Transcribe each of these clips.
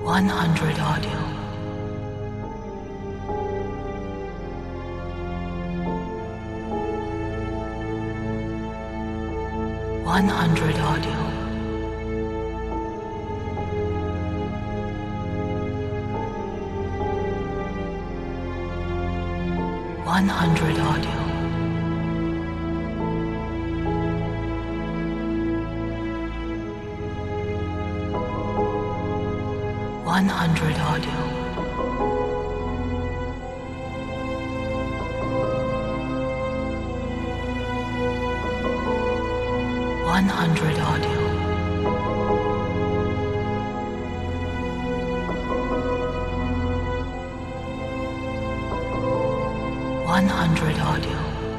100 audio. 100 audio. 100 audio. 100 audio. 100 audio. 100 audio.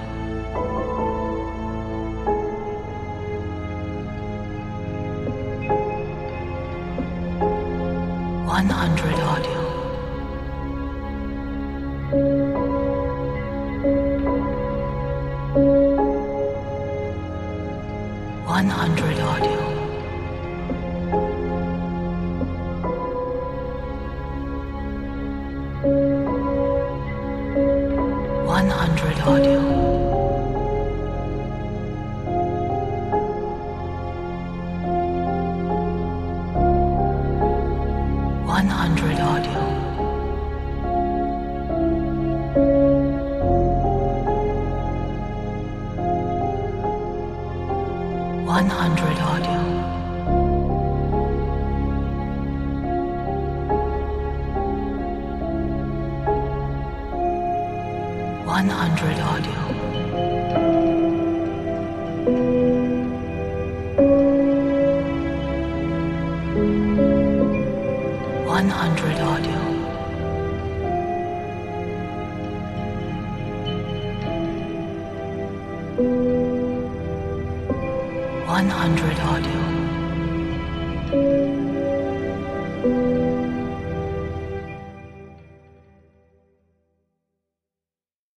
100 audio. 100 audio. 100 audio. 100 audio. 100 audio. 100 audio. 100 audio. 100 audio.